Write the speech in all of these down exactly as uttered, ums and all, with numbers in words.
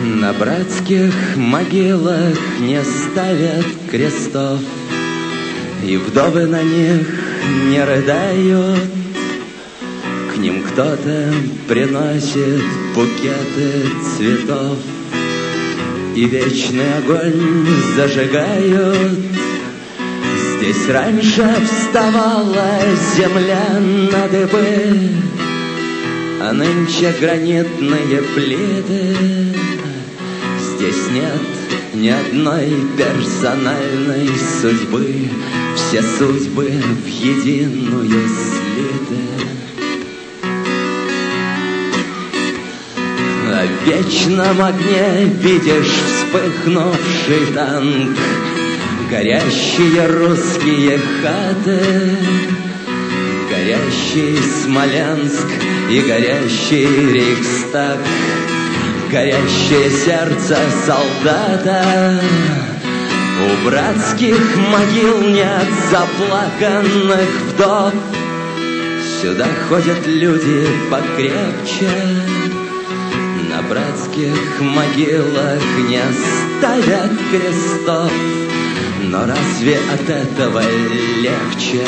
На братских могилах не ставят крестов, и вдовы на них не рыдают. К ним кто-то приносит букеты цветов, и вечный огонь зажигают. Здесь раньше вставала земля на дыбы, а нынче гранитные плиты. Здесь нет ни одной персональной судьбы, все судьбы в единую слиты. На вечном огне видишь вспыхнувший танк, горящие русские хаты, горящий Смоленск и горящий Рейхстаг, горящее сердце солдата. У братских могил нет заплаканных вдов, сюда ходят люди покрепче. На братских могилах не ставят крестов, но разве от этого легче?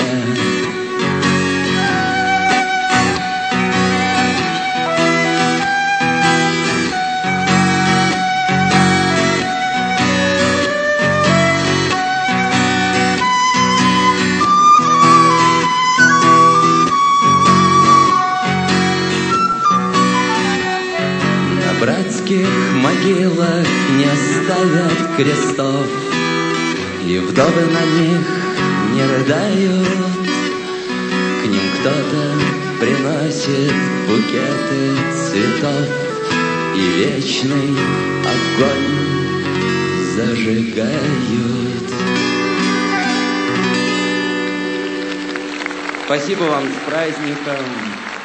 На братских могилах не ставят крестов, и вдовы на них не рыдают. К ним кто-то приносит букеты цветов, и вечный огонь зажигают. Спасибо вам, с праздником!